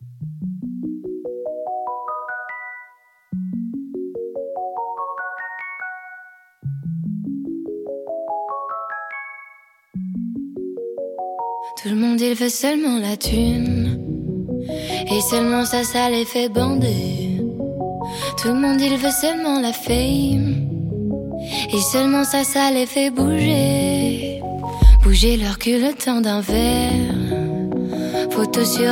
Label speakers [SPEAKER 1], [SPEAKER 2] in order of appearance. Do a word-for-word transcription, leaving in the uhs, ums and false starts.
[SPEAKER 1] Tout le monde il veut seulement la thune, et seulement ça, ça les fait bander. Tout le monde il veut seulement la fame, et seulement ça, ça les fait bouger. Bouger leur cul le temps d'un verre, photo sur